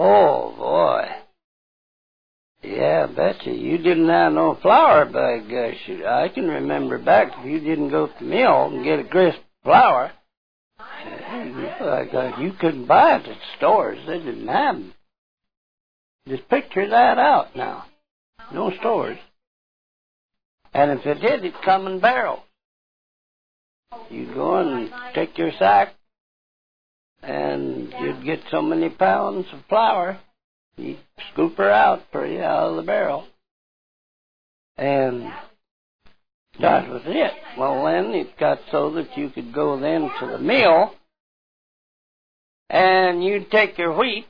Oh, boy. Yeah, I betcha. You didn't have no flour, by gosh. I can remember back if you didn't go to the mill and get a crisp flour, you couldn't buy it at stores. They didn't have them. Just picture that out now. No stores. And if it did, it'd come in barrels. You'd go and take your sack, and you'd get so many pounds of flour. You'd scoop her out for you out of the barrel. And that was it. Well, then it got so that you could go then to the mill, and you'd take your wheat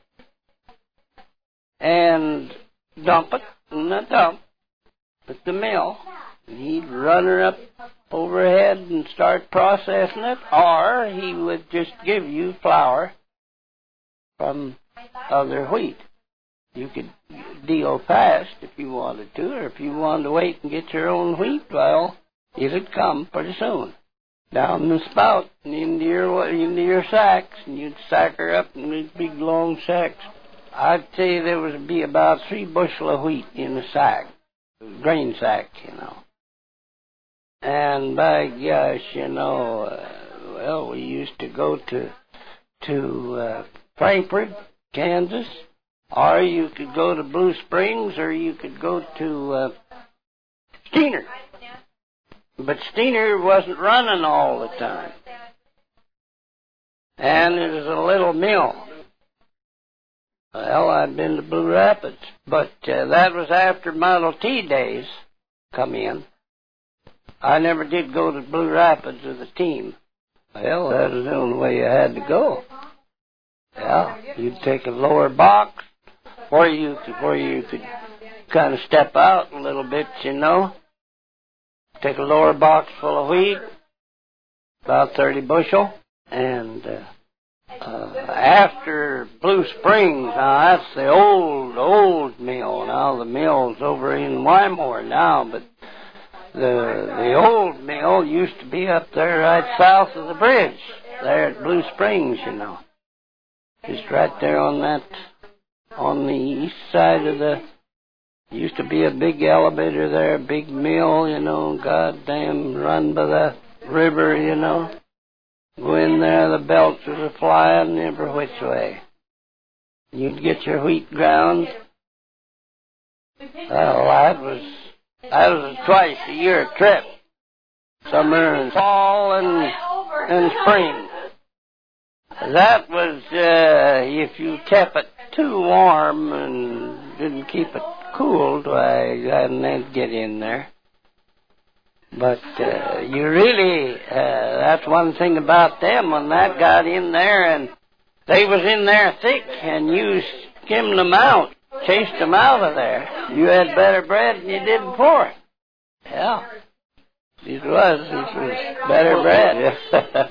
and dump it in the dump at the mill. And he'd run her up overhead and start processing it, or he would just give you flour from other wheat. You could deal fast if you wanted to, or if you wanted to wait and get your own wheat, well, it'd come pretty soon. Down the spout and into your sacks, and you'd sack her up in these big long sacks. I'd say there would be about 3 bushel of wheat in a sack, grain sack, you know. And by gosh, you know, well, we used to go to Frankfort, Kansas, or you could go to Blue Springs, or you could go to Steiner. But Steiner wasn't running all the time. And it was a little mill. Well, I'd been to Blue Rapids, but that was after Model T days come in. I never did go to Blue Rapids with a team. Well, that was the only way you had to go. Yeah, you'd take a lower box, or you could kind of step out a little bit, you know. Take a lower box full of wheat, about 30 bushel, and after Blue Springs, now that's the old mill. Now the mill's over in Wymore now, but the old mill used to be up there right south of the bridge, there at Blue Springs, you know. Just right there on the east side of the, used to be a big elevator there, a big mill, you know, goddamn run by the river, you know. Go in there, the belts was a-flying every which way. You'd get your wheat ground. Well, that was a twice a year trip. Summer and fall and spring. That was, if you kept it too warm and didn't keep it cooled, why, they'd get in there. But you really, that's one thing about them, when that got in there and they was in there thick and you skimmed them out, chased them out of there, you had better bread than you did before. Yeah. This was better bread.